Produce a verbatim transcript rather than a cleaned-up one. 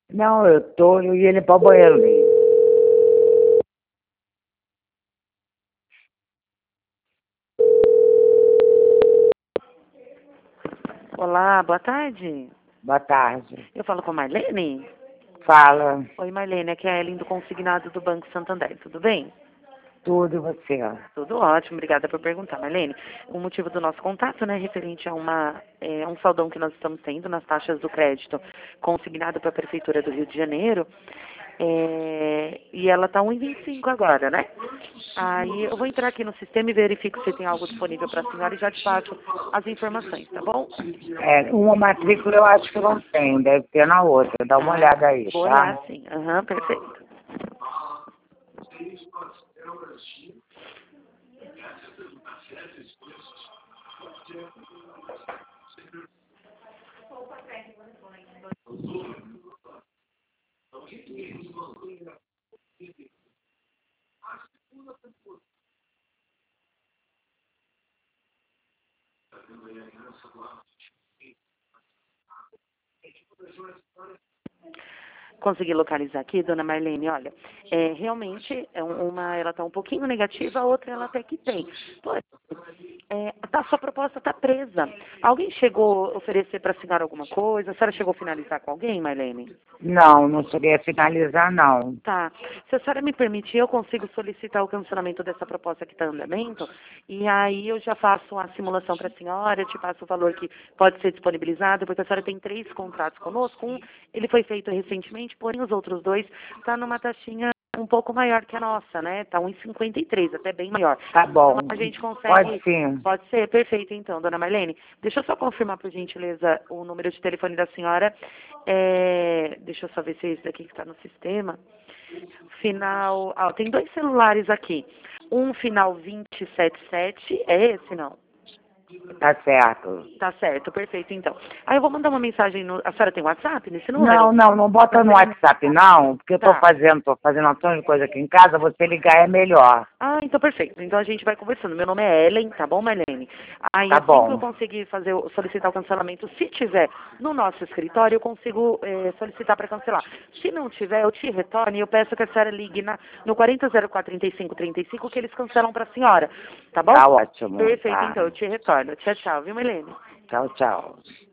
Não, eu tô, eu ia limpar o banheiro ali. Olá, boa tarde. Boa tarde. Eu falo com a Marlene? Fala Oi, Marlene, aqui é a Ellen do Consignado do Banco Santander, tudo bem? tudo e você. Tudo ótimo, obrigada por perguntar, Marlene. O motivo do nosso contato, né, referente a uma, é, um saldão que nós estamos tendo nas taxas do crédito consignado para a Prefeitura do Rio de Janeiro, é, e ela está um e vinte e cinco agora, né? Aí eu vou entrar aqui no sistema e verifico se tem algo disponível para a senhora e já te passo as informações, tá bom? É, uma matrícula eu acho que não tem, deve ter na outra. Dá uma Ah, olhada aí, vou olhar tá? sim. Aham, perfeito. Consegui localizar aqui, dona Marlene, olha, é, realmente é um- uma ela está um pouquinho negativa, a outra ela até que tem. Porém, é, tá, sua proposta está presa. Alguém chegou a oferecer para a senhora alguma coisa? A senhora chegou a finalizar com alguém, Marlene? Não, não cheguei a finalizar, não. Tá. Se a senhora me permitir, eu consigo solicitar o cancelamento dessa proposta que está em andamento, e aí eu já faço a simulação para a senhora, eu te passo o valor que pode ser disponibilizado, porque a senhora tem três contratos conosco. Um, ele foi feito recentemente, porém os outros dois tá numa taxinha um pouco maior que a nossa, né? Tá um e cinquenta e três, até bem maior. Tá Então bom. a gente Pode consegue. sim. Pode ser? Perfeito, então, dona Marlene. Deixa eu só confirmar, por gentileza, o número de telefone da senhora. É, deixa eu só ver se é esse daqui que está no sistema. Final. Ah, tem dois celulares aqui. Um final vinte e sete sete. É esse, não? Tá certo. Tá certo, perfeito, então. Aí eu vou mandar uma mensagem. No... A senhora tem WhatsApp nesse número? Não, não, não bota no WhatsApp não, porque eu tô Tá. fazendo, tô fazendo um montão de coisa aqui em casa, você ligar é melhor. Ah, então perfeito. Então a gente vai conversando. Meu nome é Ellen, tá bom, Marlene? Aí Tá assim que eu bom. conseguir fazer, o- solicitar o cancelamento, se tiver no nosso escritório, eu consigo eh, solicitar para cancelar. Se não tiver, eu te retorno e eu peço que a senhora ligue na, no quarenta zero quatro, trinta e cinco trinta e cinco que eles cancelam para a senhora, tá bom? Tá ótimo, Perfeito, tá. então, eu te retorno. Tchau, tchau, viu, Marlene? Tchau, tchau.